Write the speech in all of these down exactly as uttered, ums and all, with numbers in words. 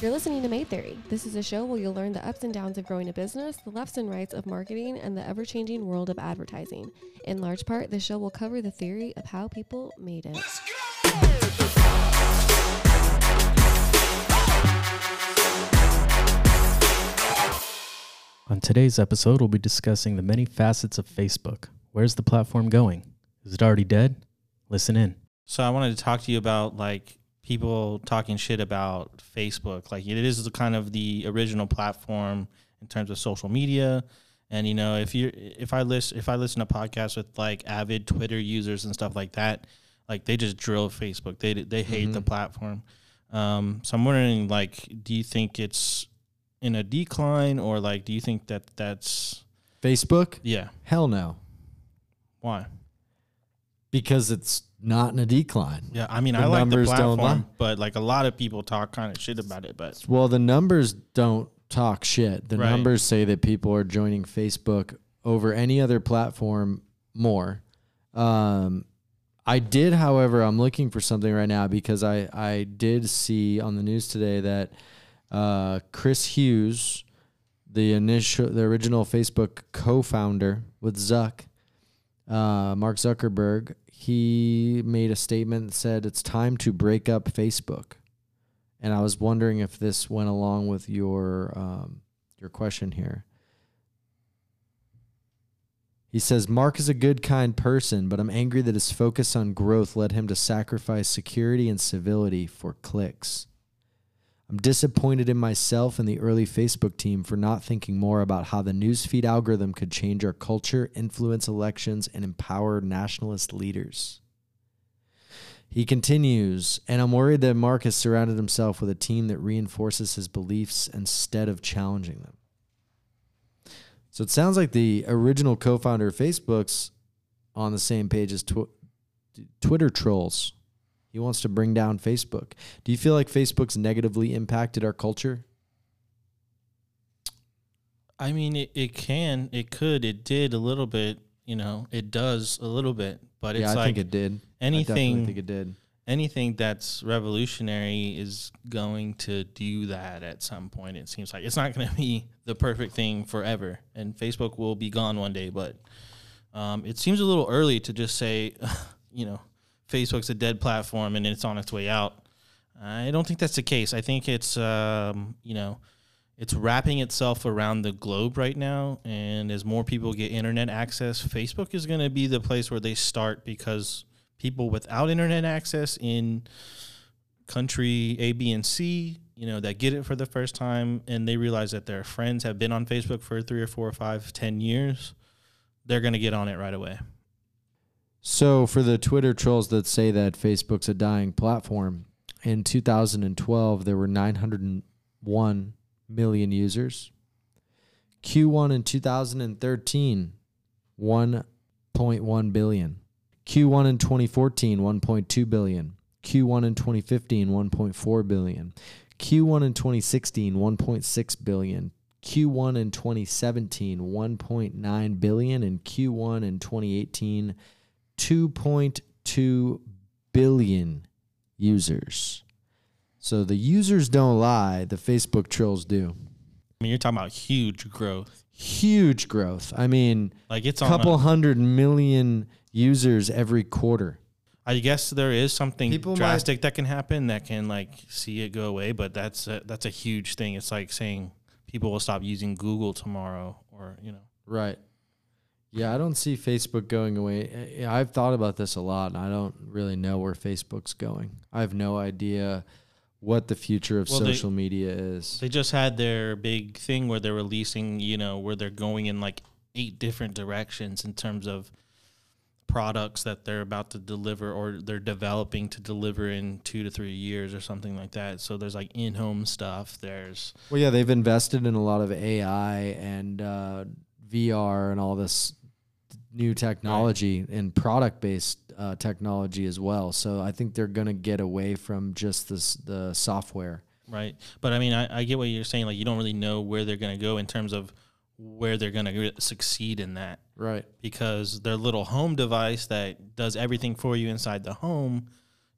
You're listening to Made Theory. This is a show where you'll learn the ups and downs of growing a business, the lefts and rights of marketing, and the ever-changing world of advertising. In large part, the show will cover the theory of how people made it. Let's go! On today's episode, we'll be discussing the many facets of Facebook. Where's the platform going? Is it already dead? Listen in. So I wanted to talk to you about like people talking shit about Facebook. Like it is the kind of the original platform in terms of social media. And you know, if you if I listen if I listen to podcasts with like avid Twitter users and stuff like that, like they just drill Facebook. They they hate mm-hmm. the platform. Um, so I'm wondering, like, do you think it's in a decline, or like, do you think that that's Facebook? Yeah. Hell no. Why? Because it's not in a decline. Yeah, I mean, the I like the platform, don't but like a lot of people talk kind of shit about it. But well, the numbers don't talk shit. The right. numbers say that people are joining Facebook over any other platform more. Um, I did, however, I'm looking for something right now because I, I did see on the news today that uh, Chris Hughes, the initial, the original Facebook co-founder with Zuck, uh, Mark Zuckerberg, he made a statement that said it's time to break up Facebook. And I was wondering if this went along with your um, your question here. He says, Mark is a good, kind person, but I'm angry that his focus on growth led him to sacrifice security and civility for clicks. I'm disappointed in myself and the early Facebook team for not thinking more about how the newsfeed algorithm could change our culture, influence elections, and empower nationalist leaders. He continues, and I'm worried that Mark has surrounded himself with a team that reinforces his beliefs instead of challenging them. So it sounds like the original co-founder of Facebook's on the same page as tw- Twitter trolls. He wants to bring down Facebook. Do you feel like Facebook's negatively impacted our culture? I mean, it, it can, it could, it did a little bit, you know, it does a little bit, but it's yeah, I like think it did. Anything, I definitely think it did. Anything that's revolutionary is going to do that at some point. It seems like it's not going to be the perfect thing forever, and Facebook will be gone one day, but um, it seems a little early to just say, you know, Facebook's a dead platform and it's on its way out. I don't think that's the case. I think it's, um, you know, it's wrapping itself around the globe right now. And as more people get internet access, Facebook is going to be the place where they start, because people without internet access in country A, B, and C, you know, that get it for the first time and they realize that their friends have been on Facebook for three or four or five, ten years, they're going to get on it right away. So for the Twitter trolls that say that Facebook's a dying platform, in two thousand twelve, there were nine hundred one million users. Q one in two thousand thirteen, one point one billion. Q one in twenty fourteen, one point two billion. Q one in twenty fifteen, one point four billion. Q one in twenty sixteen, one point six billion. Q one in twenty seventeen, one point nine billion. And Q one in twenty eighteen, two point two billion users. So the users don't lie, the Facebook trolls do. I mean, you're talking about huge growth. Huge growth. I mean, like it's a couple on a, hundred million users every quarter. I guess there is something People drastic might, that can happen that can like see it go away, but that's a, that's a huge thing. It's like saying people will stop using Google tomorrow, or, you know. Right. Yeah, I don't see Facebook going away. I've thought about this a lot, and I don't really know where Facebook's going. I have no idea what the future of well, social they, media is. They just had their big thing where they're releasing, you know, where they're going in like eight different directions in terms of products that they're about to deliver, or they're developing to deliver in two to three years or something like that. So there's like in-home stuff. There's well, yeah, they've invested in a lot of A I and uh, V R and all this new technology right. and product-based uh, technology as well. So I think they're going to get away from just this, the software. Right. But I mean, I, I get what you're saying. Like, you don't really know where they're going to go in terms of where they're going to succeed in that. Right. Because their little home device that does everything for you inside the home,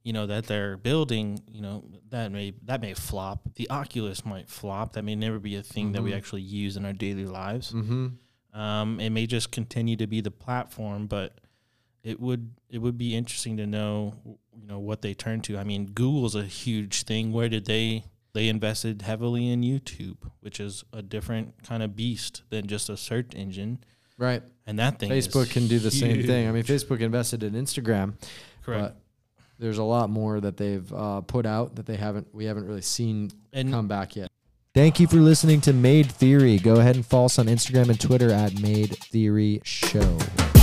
you know, that they're building, you know, that may that may flop. The Oculus might flop. That may never be a thing mm-hmm. that we actually use in our daily lives. Mm-hmm. Um, it may just continue to be the platform, but it would it would be interesting to know, you know, what they turn to. I mean, Google's a huge thing. Where did they they invested heavily in YouTube, which is a different kind of beast than just a search engine. Right. And that thing Facebook is can do the huge. same thing. I mean, Facebook invested in Instagram. Correct. But there's a lot more that they've uh, put out that they haven't we haven't really seen and come back yet. Thank you for listening to Made Theory. Go ahead and follow us on Instagram and Twitter at Made Theory Show.